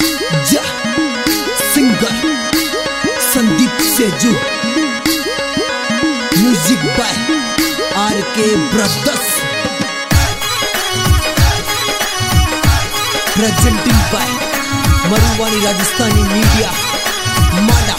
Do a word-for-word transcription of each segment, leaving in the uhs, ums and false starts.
जा singer Sandeep Seju, music by R K Brothers, presenting by Maruwani Rajasthani media मांडा।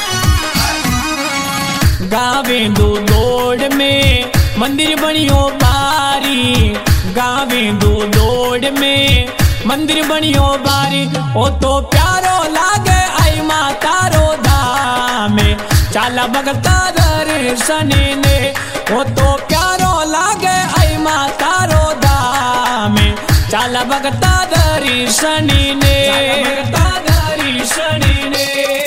गावे दो दौड़ में मंदिर बनियो बारी, गावे दो दौड़ में मंदिर बनियो बारी। ओ तो प्यारो लागे आई माता रो धामे, चाला भगता दर्शन ने। ओ तो प्यारो लागे आई माता रो धामे, चाला भगता दर्शन ने, भगता दर्शन ने।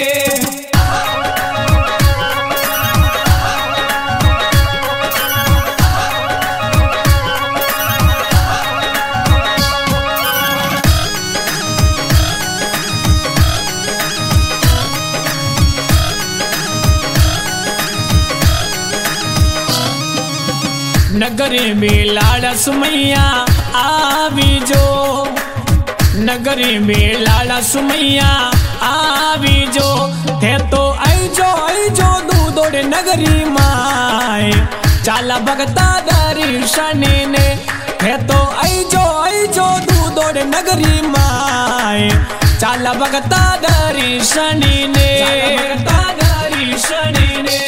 नगरे में लाड़ा सुमैया आवी जो, नगरे में लाड़ा सुमैया आवी जो। थे तो आई जो आई जो दू दौड़े नगरी माए, चाला भगता दर्शन ने। थे तो आई जो आई जो दू दौड़े नगरी माए, चाला भगता दर्शन ने, भगता दर्शन ने।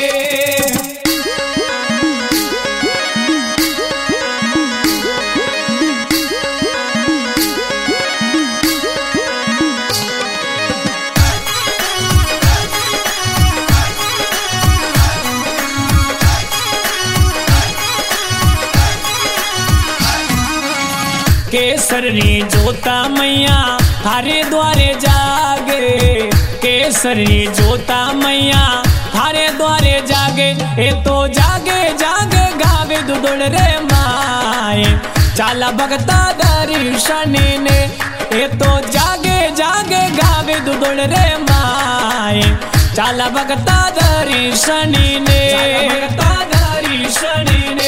केसरी जोता मैया थारे द्वारे जागे, केसरी जोता मैया थारे द्वारे जागे। ए तो जागे जागे गावे दुदुड़ रे माए, चाला भगता दर्शन ने। ए तो जागे जागे गावे दुदुड़ रे माए, चाला भगता दर्शन ने, भगता दर्शन ने।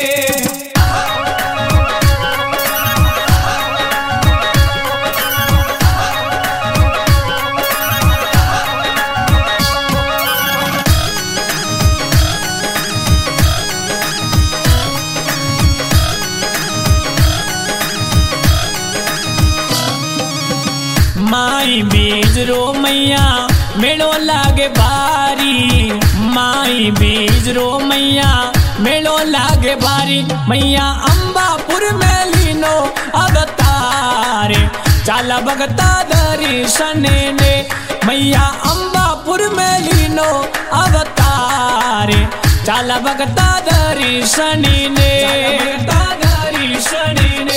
माई बीज रो मैया मेड़ो लागे बारी, माई बीज रो मैया मेड़ो लागे बारी। मैया अंबापुर में लीनो अवतारे, चाला भगता दर्शन ने। मैया अंबापुर में लीनो अवतारे, चाला भगता दर्शन ने, भगता दर्शन ने।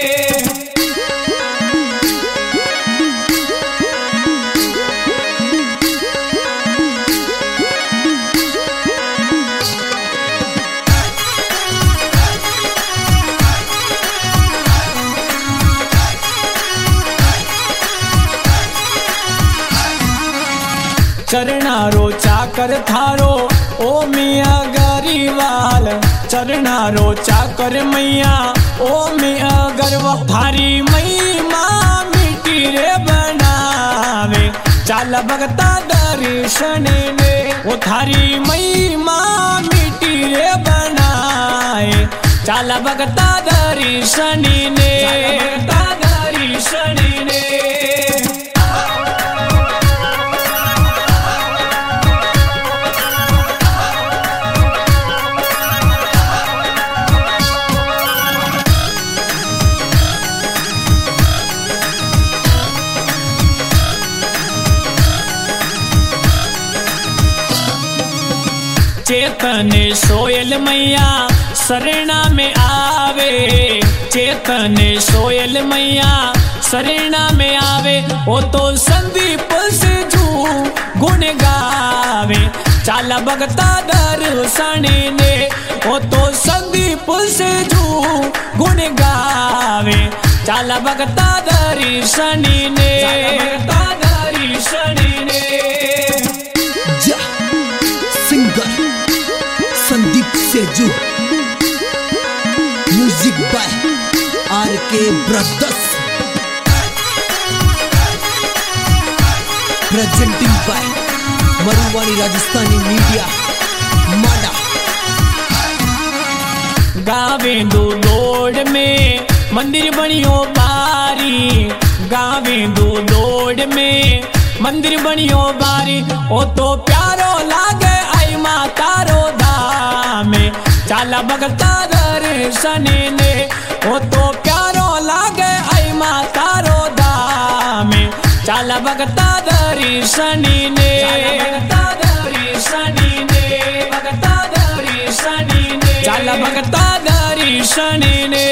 चरणारो चाकर थारो ओ मिया गरीवाल, चरणारो चाकर मैया ओ मिया गरवा। थारी मई माँ मिट्टी रे बनावे, चाला भगता दर्शन ने। वो थारी मई माँ मिट्टी रे बनाए, चाला भगता दर्शन ने, भगता दर्शन ने। चेतन सोयल मैया शरणा में आवे, चेतन सोयल मैया शरणा में आवे। वो तो संदीप सेजू गुण गावे, चाला भगता दर्शन ने। वो तो संदीप सेजू गुण गावे, चाला भगता दर्शन ने, भगता दर्शन ने। जा singer Sandeep Seju, music by R K Brothers, presenting by Maruwani Rajasthani media माडा। गावे दो लोड में मंदिर बनियो बारी, गावे दो लोड में मंदिर बनियो बारी। ओ तो प्यारो लागे आई माता रो धाम, चाला भगता दर्शन ने। ओ तो प्यारो लागे आई माता रो धाम, चाला भगता दर्शन ने। भगता दर्शन ने, भगता दर्शन ने, चाला भगता दर्शन ने।